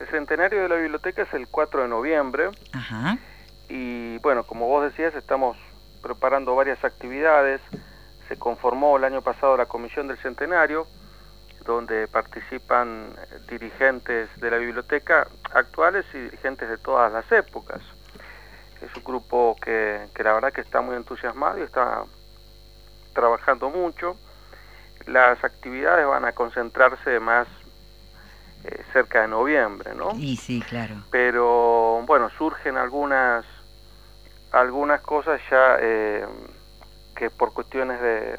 El centenario de la biblioteca es el 4 de noviembre. Ajá. Y bueno, como vos decías, estamos preparando varias actividades. Se conformó el año pasado la Comisión del Centenario, donde participan dirigentes de la biblioteca actuales y dirigentes de todas las épocas. Es un grupo que la verdad que está muy entusiasmado y está trabajando mucho. Las actividades van a concentrarse más cerca de noviembre, ¿no? Y sí, claro. Pero bueno, surgen algunas cosas ya que por cuestiones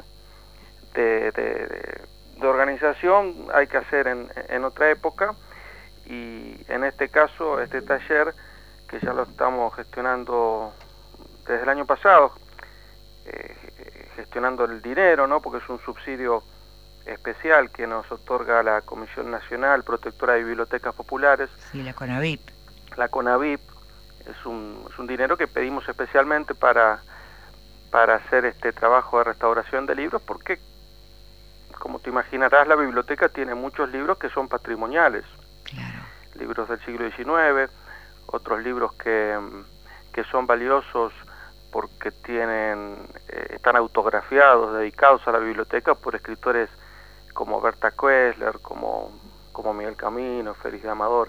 de organización hay que hacer en otra época, y en este caso este taller, que ya lo estamos gestionando desde el año pasado, gestionando el dinero, ¿no? Porque es un subsidio especial que nos otorga la Comisión Nacional Protectora de Bibliotecas Populares. Sí, la CONAVIP. La CONAVIP es un dinero que pedimos especialmente para hacer este trabajo de restauración de libros, porque, como te imaginarás, la biblioteca tiene muchos libros que son patrimoniales. Claro. Libros del siglo XIX, otros libros que son valiosos porque están autografiados, dedicados a la biblioteca por escritores como Berta Koestler, como Miguel Camino, Félix de Amador,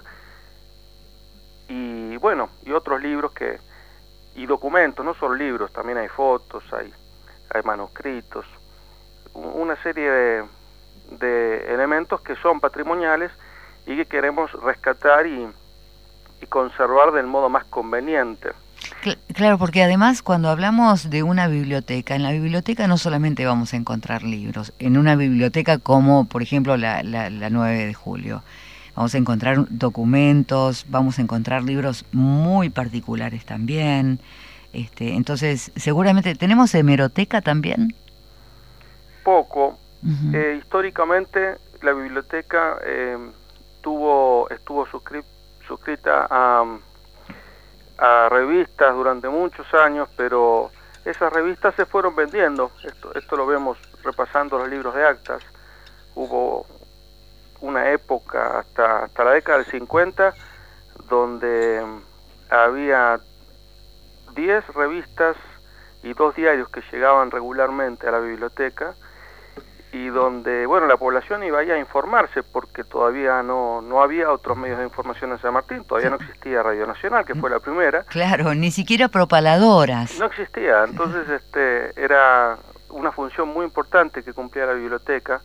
y bueno, y otros libros y documentos, no solo libros, también hay fotos, hay manuscritos, una serie de elementos que son patrimoniales y que queremos rescatar y conservar del modo más conveniente. Claro, porque además cuando hablamos de una biblioteca, en la biblioteca no solamente vamos a encontrar libros, en una biblioteca como por ejemplo la 9 de julio, vamos a encontrar documentos, vamos a encontrar libros muy particulares también, entonces seguramente, ¿tenemos hemeroteca también? Poco. Históricamente la biblioteca estuvo suscrita a revistas durante muchos años, pero esas revistas se fueron vendiendo. Esto lo vemos repasando los libros de actas. Hubo una época hasta la década del 50 donde había 10 revistas y 2 diarios que llegaban regularmente a la biblioteca, y donde, bueno, la población iba ahí a informarse, porque todavía no había otros medios de información en San Martín, todavía no existía Radio Nacional, que fue la primera. Claro, ni siquiera propaladoras. No existía, entonces era una función muy importante que cumplía la biblioteca.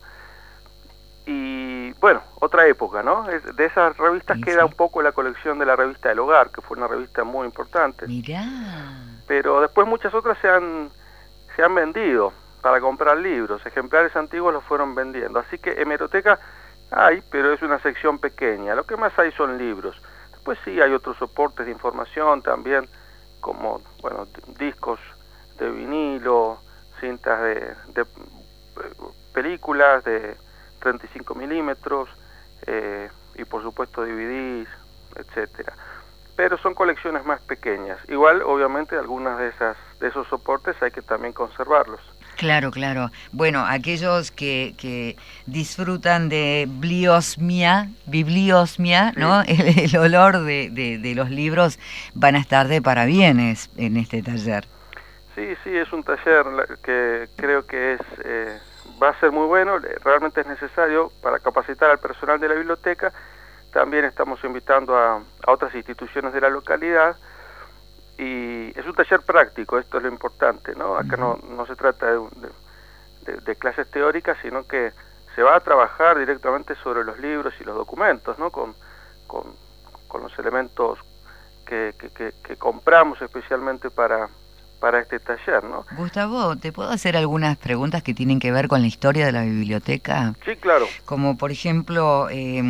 Y bueno, otra época, ¿no? De esas revistas Sí, queda sí. un poco la colección de la revista del Hogar, que fue una revista muy importante. Mirá. Pero después muchas otras se han vendido para comprar libros, ejemplares antiguos los fueron vendiendo, así que hemeroteca hay, pero es una sección pequeña, lo que más hay son libros. Después sí hay otros soportes de información también, como, bueno, discos de vinilo, cintas de películas de 35 milímetros, y por supuesto DVDs, etcétera. Pero son colecciones más pequeñas. Igual, obviamente, algunas de esos soportes hay que también conservarlos. Claro, claro. Bueno, aquellos que disfrutan de bibliosmia, Sí. ¿no? El olor de los libros van a estar de parabienes en este taller. Sí, es un taller que creo que va a ser muy bueno, realmente es necesario para capacitar al personal de la biblioteca. También estamos invitando a otras instituciones de la localidad, y es un taller práctico, esto es lo importante, ¿no? Acá no se trata de clases teóricas, sino que se va a trabajar directamente sobre los libros y los documentos, ¿no? Con los elementos que compramos especialmente para este taller, ¿no? Gustavo, ¿te puedo hacer algunas preguntas que tienen que ver con la historia de la biblioteca? Sí, claro. Como por ejemplo,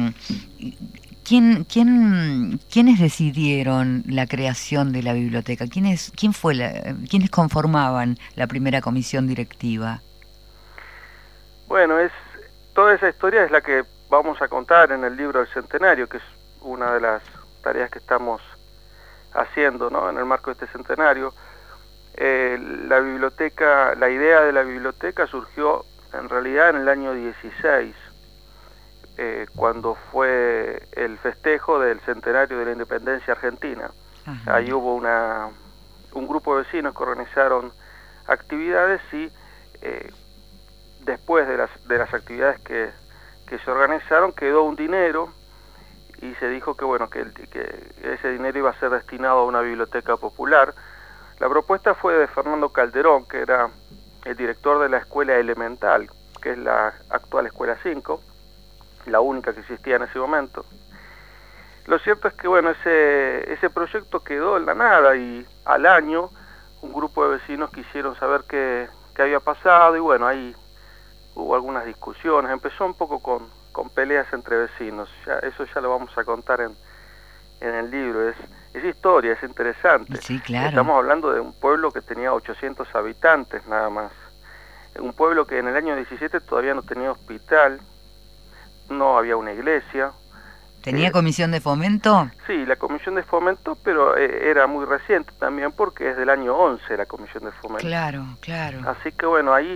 ¿quiénes decidieron la creación de la biblioteca? ¿Quiénes conformaban la primera comisión directiva? Bueno, toda esa historia es la que vamos a contar en el libro del centenario, que es una de las tareas que estamos haciendo, ¿no? En el marco de este centenario. La idea de la biblioteca surgió en realidad en el año 16, cuando fue el festejo del centenario de la independencia argentina. Ajá. Ahí hubo un grupo de vecinos que organizaron actividades y después de las actividades que se organizaron quedó un dinero y se dijo que bueno que ese dinero iba a ser destinado a una biblioteca popular. La propuesta fue de Fernando Calderón, que era el director de la escuela elemental, que es la actual escuela 5, la única que existía en ese momento. Lo cierto es que bueno, ese proyecto quedó en la nada y al año un grupo de vecinos quisieron saber qué había pasado y bueno, ahí hubo algunas discusiones, empezó un poco con peleas entre vecinos, eso ya lo vamos a contar en el libro, es historia, es interesante. Sí, claro. Estamos hablando de un pueblo que tenía 800 habitantes nada más, un pueblo que en el año 17 todavía no tenía hospital, no había una iglesia. ¿Tenía comisión de fomento? Sí, la comisión de fomento, pero era muy reciente también porque es del año 11 la comisión de fomento. Claro, claro. Así que bueno, ahí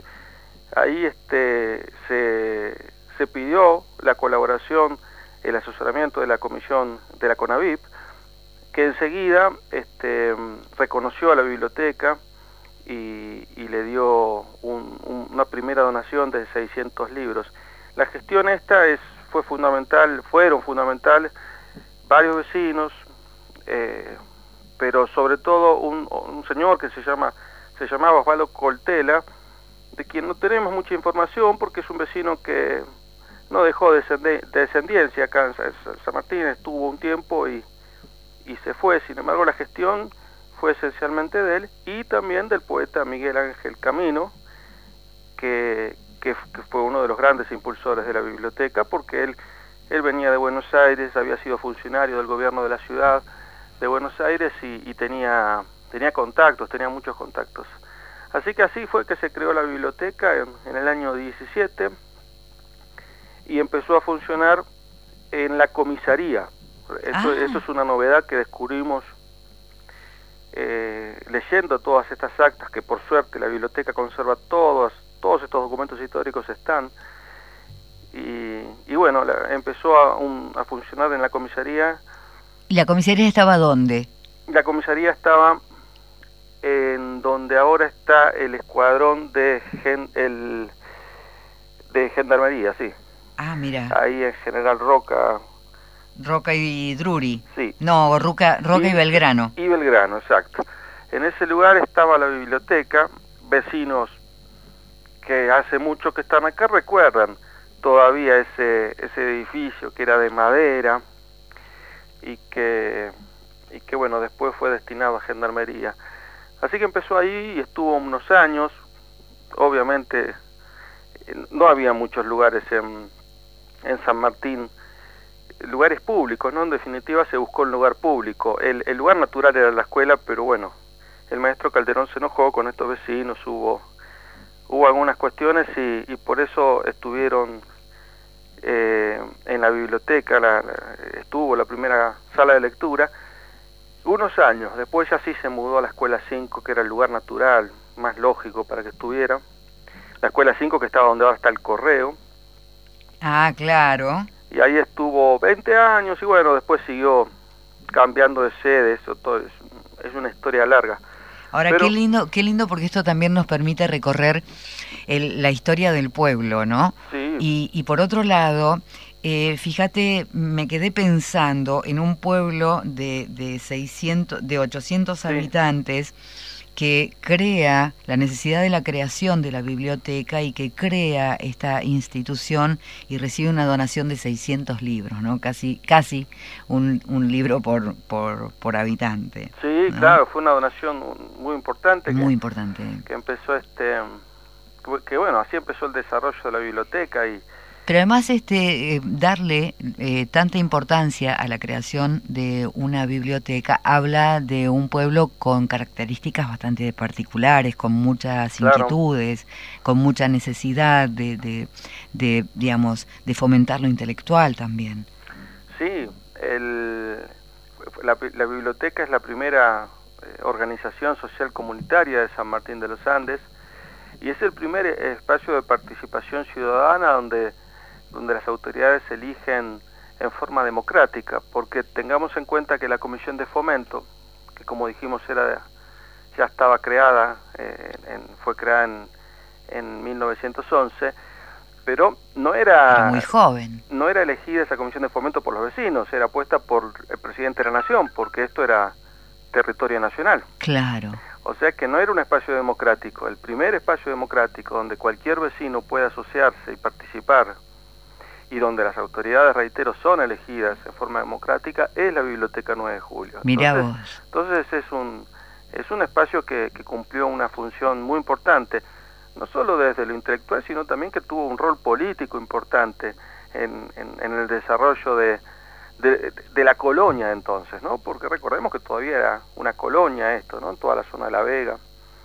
se pidió la colaboración, el asesoramiento de la comisión de la CONAVIP, que enseguida reconoció a la biblioteca y le dio una primera donación de 600 libros. La gestión esta fueron fundamentales varios vecinos, pero sobre todo un señor que se llamaba Osvaldo Coltela, de quien no tenemos mucha información porque es un vecino que no dejó descendencia acá en San Martín, estuvo un tiempo y se fue. Sin embargo, la gestión fue esencialmente de él y también del poeta Miguel Ángel Camino, que fue uno de los grandes impulsores de la biblioteca, porque él venía de Buenos Aires, había sido funcionario del gobierno de la ciudad de Buenos Aires y tenía contactos, tenía muchos contactos. Así que así fue que se creó la biblioteca en el año 17 y empezó a funcionar en la comisaría. Eso es una novedad que descubrimos leyendo todas estas actas, que por suerte la biblioteca conserva todos estos documentos históricos están. Y bueno, empezó a funcionar en la comisaría. ¿Y la comisaría estaba dónde? La comisaría estaba en donde ahora está el escuadrón de gendarmería, sí. Ah, mira. Ahí en General Roca. Roca y Druri. Sí. No, Roca y Belgrano. Y Belgrano, exacto. En ese lugar estaba la biblioteca. Vecinos que hace mucho que están acá recuerdan todavía ese edificio que era de madera y que bueno, después fue destinado a gendarmería. Así que empezó ahí y estuvo unos años. Obviamente no había muchos lugares en San Martín, lugares públicos, ¿no? En definitiva se buscó un lugar público. El lugar natural era la escuela, pero bueno, el maestro Calderón se enojó con estos vecinos, hubo algunas cuestiones y por eso estuvieron en la biblioteca, estuvo la primera sala de lectura unos años. Después ya sí se mudó a la escuela 5, que era el lugar natural, más lógico para que estuviera. La escuela 5 que estaba donde ahora está el correo. Ah, claro. Y ahí estuvo 20 años y bueno, después siguió cambiando de sede, eso todo es una historia larga. Ahora, pero qué lindo porque esto también nos permite recorrer la historia del pueblo, ¿no? Sí. Y por otro lado, fíjate, me quedé pensando en un pueblo de 800 sí. habitantes que crea la necesidad de la creación de la biblioteca y que crea esta institución y recibe una donación de 600 libros, ¿no? Casi un libro por habitante. Sí, ¿no? Claro, fue una donación muy importante. Muy importante. Que empezó que bueno, así empezó el desarrollo de la biblioteca y pero además darle tanta importancia a la creación de una biblioteca habla de un pueblo con características bastante particulares, con muchas inquietudes, con mucha necesidad de fomentar lo intelectual también. Sí, la biblioteca es la primera organización social comunitaria de San Martín de los Andes y es el primer espacio de participación ciudadana donde donde las autoridades se eligen en forma democrática, porque tengamos en cuenta que la Comisión de Fomento, que como dijimos ya estaba creada, fue creada en 1911, pero no era muy joven. No era elegida esa Comisión de Fomento por los vecinos, era puesta por el presidente de la Nación, porque esto era territorio nacional. Claro. O sea que no era un espacio democrático. El primer espacio democrático donde cualquier vecino puede asociarse y participar, y donde las autoridades, reitero, son elegidas en forma democrática, es la Biblioteca 9 de Julio. Mirá vos. Entonces es un espacio que cumplió una función muy importante, no solo desde lo intelectual, sino también que tuvo un rol político importante en el desarrollo de la colonia entonces, ¿no? Porque recordemos que todavía era una colonia esto, ¿no? En toda la zona de La Vega.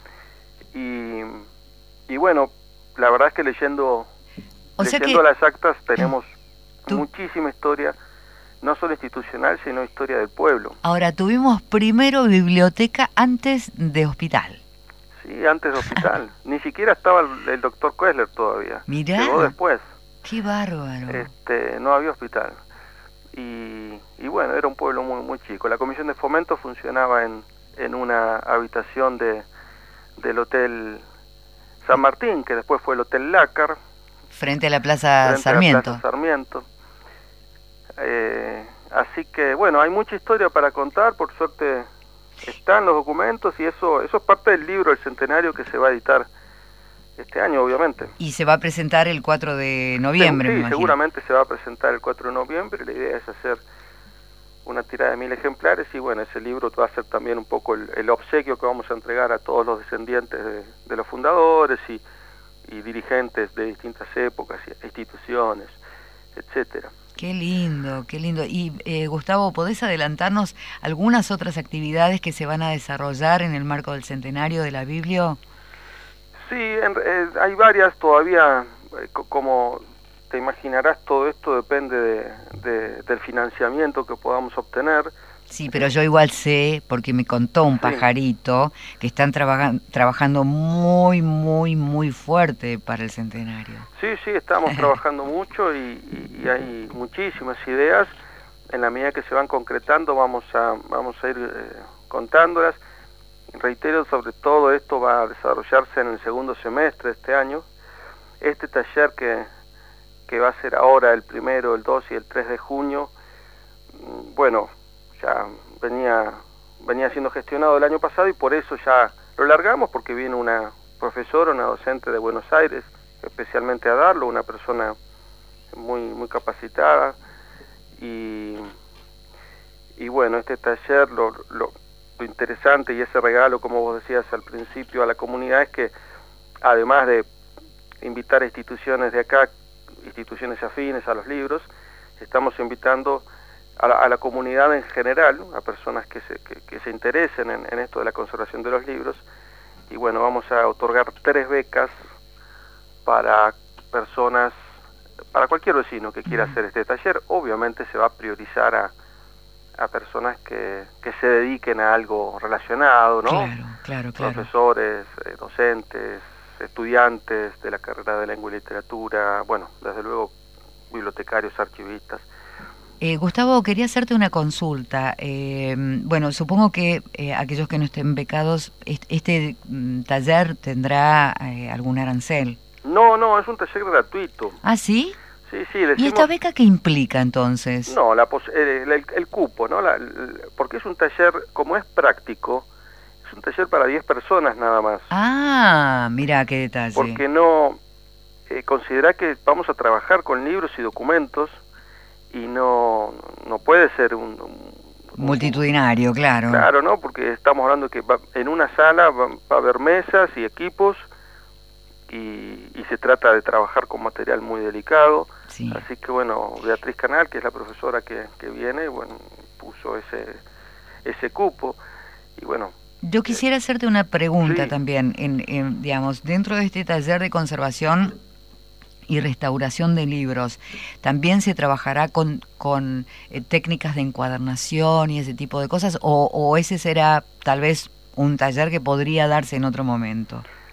Y bueno, la verdad es que leyendo las actas tenemos muchísima historia, no solo institucional, sino historia del pueblo. Ahora, tuvimos primero biblioteca antes de hospital. Sí, antes de hospital. Ni siquiera estaba el doctor Koestler todavía. Mirá. Llegó después. Qué bárbaro. No había hospital. Y bueno, era un pueblo muy muy chico. La Comisión de Fomento funcionaba en una habitación del Hotel San Martín, que después fue el Hotel Lácar. Frente a la Plaza Sarmiento. Así que, bueno, hay mucha historia para contar, por suerte están los documentos, y eso es parte del libro El Centenario, que se va a editar este año, obviamente. Y se va a presentar el 4 de noviembre, sí, me imagino. Seguramente se va a presentar el 4 de noviembre, la idea es hacer una tirada de 1000 ejemplares, y bueno, ese libro va a ser también un poco el obsequio que vamos a entregar a todos los descendientes de los fundadores y dirigentes de distintas épocas, instituciones, etcétera. Qué lindo, qué lindo. Y Gustavo, ¿podés adelantarnos algunas otras actividades que se van a desarrollar en el marco del centenario de la Biblia? Sí, hay varias todavía. Como te imaginarás, todo esto depende del financiamiento que podamos obtener. Sí, pero yo igual sé, porque me contó un pajarito, que están trabajando muy, muy, muy fuerte para el centenario. Sí, estamos trabajando mucho y hay muchísimas ideas. En la medida que se van concretando vamos a ir contándolas. Reitero, sobre todo esto va a desarrollarse en el segundo semestre de este año. Este taller que va a ser ahora el 1, el 2 y el 3 de junio, bueno, ya venía siendo gestionado el año pasado, y por eso ya lo largamos, porque viene una profesora, una docente de Buenos Aires, especialmente a darlo, una persona muy muy capacitada, y bueno, este taller, lo interesante y ese regalo, como vos decías al principio, a la comunidad, es que además de invitar a instituciones de acá, instituciones afines a los libros, estamos invitando a la comunidad en general, a personas que se interesen en esto de la conservación de los libros. Y bueno, vamos a otorgar 3 becas para personas, para cualquier vecino que quiera hacer este taller. Obviamente se va a priorizar a personas que se dediquen a algo relacionado, ¿no? Claro. Profesores, docentes, estudiantes de la carrera de Lengua y Literatura, bueno, desde luego bibliotecarios, archivistas. Gustavo, quería hacerte una consulta. Bueno, supongo que aquellos que no estén becados, este taller tendrá algún arancel. No, es un taller gratuito. ¿Ah, sí? Sí, decimos... ¿Y esta beca qué implica entonces? No, el cupo, ¿no? Porque es un taller, como es práctico, es un taller para 10 personas nada más. Ah, mira qué detalle. Porque no considera que vamos a trabajar con libros y documentos, y no puede ser un multitudinario, claro. Claro, ¿no? Porque estamos hablando que en una sala va a haber mesas y equipos, y se trata de trabajar con material muy delicado. Sí. Así que bueno, Beatriz Canal, que es la profesora que viene, bueno, puso ese cupo, y bueno. Yo quisiera hacerte una pregunta, sí. También, digamos, dentro de este taller de conservación y restauración de libros, ¿también se trabajará con técnicas de encuadernación y ese tipo de cosas? ¿O ese será tal vez un taller que podría darse en otro momento?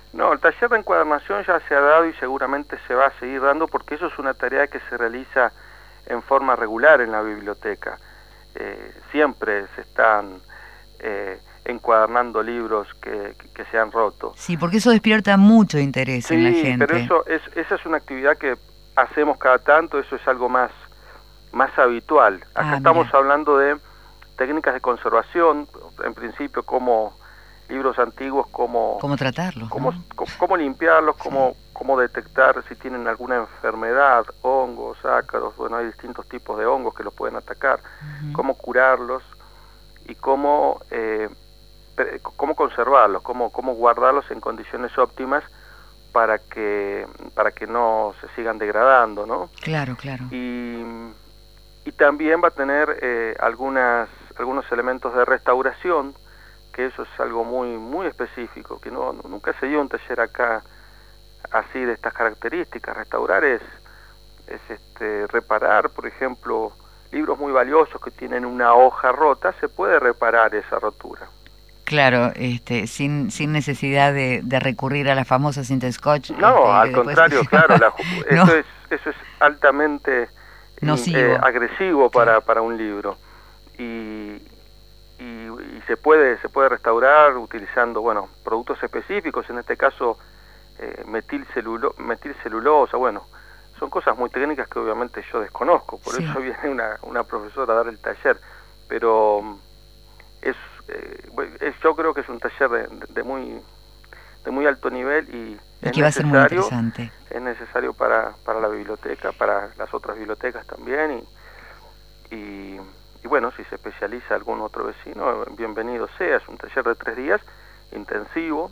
No, el taller de encuadernación ya se ha dado y seguramente se va a seguir dando porque eso es una tarea que se realiza en forma regular en la biblioteca. Siempre se están encuadernando libros que se han roto. Sí, porque eso despierta mucho interés en la gente. Sí, pero esa es una actividad que hacemos cada tanto, eso es algo más habitual. Acá estamos hablando de técnicas de conservación, en principio como libros antiguos, cómo tratarlos, cómo limpiarlos, cómo detectar si tienen alguna enfermedad, hongos, ácaros, bueno, hay distintos tipos de hongos que los pueden atacar, cómo curarlos y cómo conservarlos, cómo guardarlos en condiciones óptimas para que no se sigan degradando, ¿no? Claro, claro. Y también va a tener algunos elementos de restauración, que eso es algo muy específico, que nunca se dio un taller acá así de estas características. Restaurar es reparar, por ejemplo, libros muy valiosos que tienen una hoja rota, se puede reparar esa rotura. Claro, sin necesidad de recurrir a la famosa cinta scotch. No, al contrario, claro, ¿no? Eso es altamente nocivo, agresivo para un libro. Y se puede restaurar utilizando, bueno, productos específicos, en este caso metilcelulosa, bueno, son cosas muy técnicas que obviamente yo desconozco, por eso viene una profesora a dar el taller, pero yo creo que es un taller de muy alto nivel y que va a ser muy interesante. Es necesario para la biblioteca, para las otras bibliotecas también, y bueno, si se especializa algún otro vecino, bienvenido sea. Es un taller de 3 días, intensivo.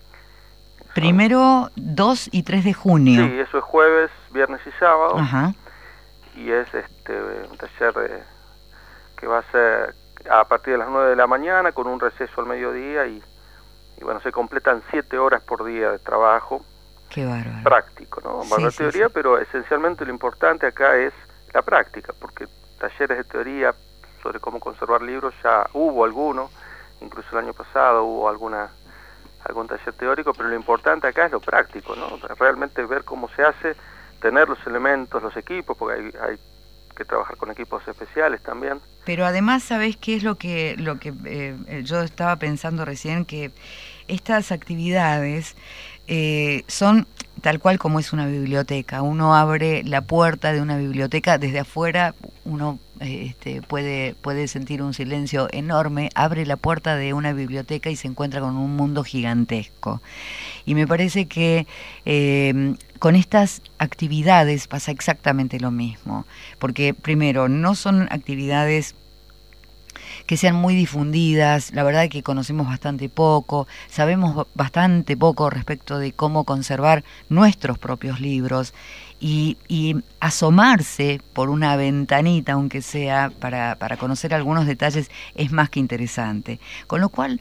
1, 2 y 3 de junio. Sí, eso es jueves, viernes y sábado. Ajá. Y es un taller que va a ser a partir de las 9 de la mañana, con un receso al mediodía, y bueno, se completan 7 horas por día de trabajo. Qué bárbaro. Práctico, ¿no? La teoría, pero esencialmente lo importante acá es la práctica, porque talleres de teoría sobre cómo conservar libros ya hubo alguno, incluso el año pasado hubo algún taller teórico, pero lo importante acá es lo práctico, ¿no? Realmente ver cómo se hace, tener los elementos, los equipos, porque hay que trabajar con equipos especiales también. Pero además, ¿sabés qué es lo que yo estaba pensando recién? Que estas actividades son tal cual como es una biblioteca. Uno abre la puerta de una biblioteca desde afuera, uno puede sentir un silencio enorme, abre la puerta de una biblioteca y se encuentra con un mundo gigantesco. Y me parece que con estas actividades pasa exactamente lo mismo, porque primero, no son actividades que sean muy difundidas, la verdad es que conocemos bastante poco, sabemos bastante poco respecto de cómo conservar nuestros propios libros y asomarse por una ventanita, aunque sea, para conocer algunos detalles es más que interesante. Con lo cual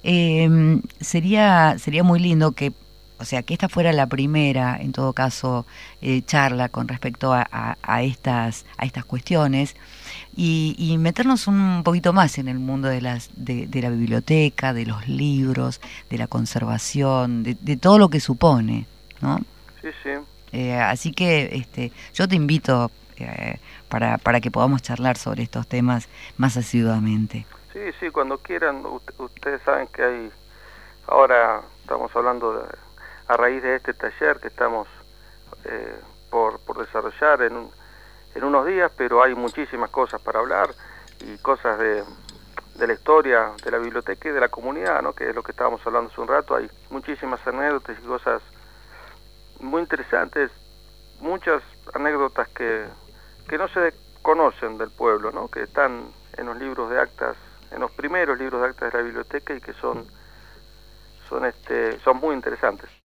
sería muy lindo que esta fuera la primera, en todo caso, charla con respecto a estas cuestiones y meternos un poquito más en el mundo de la biblioteca, de los libros, de la conservación, de todo lo que supone, ¿no? Sí, sí. Así que yo te invito para que podamos charlar sobre estos temas más asiduamente. Sí, cuando quieran. Ustedes saben que ahora estamos hablando a raíz de este taller que estamos por desarrollar en unos días, pero hay muchísimas cosas para hablar y cosas de la historia de la biblioteca y de la comunidad, ¿no? Que es lo que estábamos hablando hace un rato. Hay muchísimas anécdotas y cosas muy interesantes, muchas anécdotas que no se conocen del pueblo, ¿no? Que están en los libros de actas, en los primeros libros de actas de la biblioteca y que son muy interesantes.